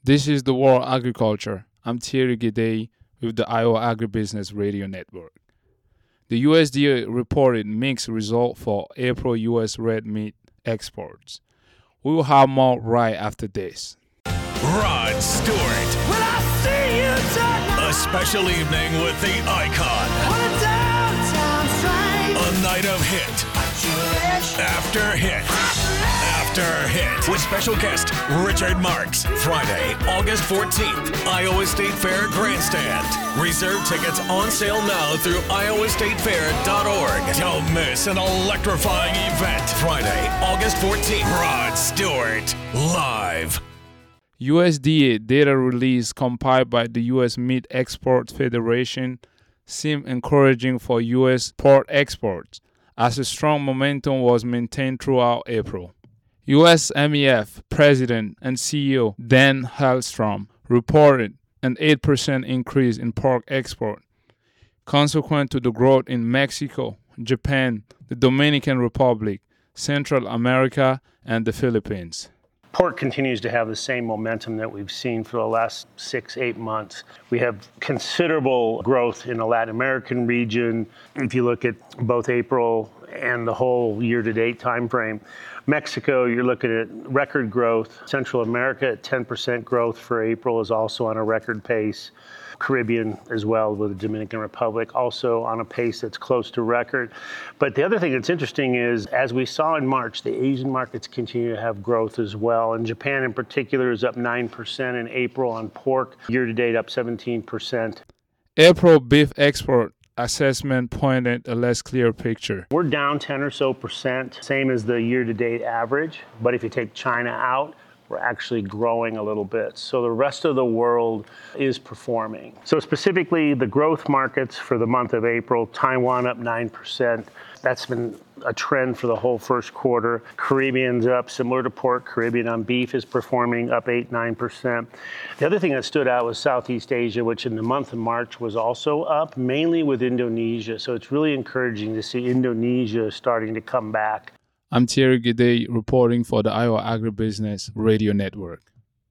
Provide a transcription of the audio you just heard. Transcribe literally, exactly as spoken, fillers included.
This is the World Agriculture. I'm Thierry Guédet with the Iowa Agribusiness Radio Network. The U S D A reported mixed result for April U S red meat exports. We will have more right after this. Rod Stewart. When I see you tonight, A special evening with the icon. on a downtown train, A night of hit after hit after hit. With special guest Richard Marks. Friday, August fourteenth, Iowa State Fair Grandstand. Reserve tickets on sale now through iowa state fair dot org. Don't miss an electrifying event. Friday, August fourteenth. Rod Stewart, live. U S D A data release compiled by the U S Meat Export Federation seemed encouraging for U S pork exports, as a strong momentum was maintained throughout April. U S M E F President and C E O Dan Hellstrom reported an eight percent increase in pork export, consequent to the growth in Mexico, Japan, the Dominican Republic, Central America, and the Philippines. Pork continues to have the same momentum that we've seen for the last six, eight months. We have considerable growth in the Latin American region. If you look at both April and the whole year-to-date time frame, Mexico, you're looking at record growth. Central America at ten percent growth for April is also on a record pace. Caribbean as well, with the Dominican Republic also on a pace that's close to record. But the other thing that's interesting is, as we saw in March, the Asian markets continue to have growth as well. And Japan in particular is up nine percent in April on pork, year-to-date up seventeen percent. April beef export assessment pointed a less clear picture. We're down ten or so percent, same as the year-to-date average. But if you take China out, we're actually growing a little bit. So the rest of the world is performing. So specifically, the growth markets for the month of April, Taiwan up nine percent. That's been a trend for the whole first quarter. Caribbean's up, similar to pork. Caribbean on beef is performing up eight, nine percent. The other thing that stood out was Southeast Asia, which in the month of March was also up, mainly with Indonesia. So it's really encouraging to see Indonesia starting to come back. I'm Thierry Guédet reporting for the Iowa Agribusiness Radio Network.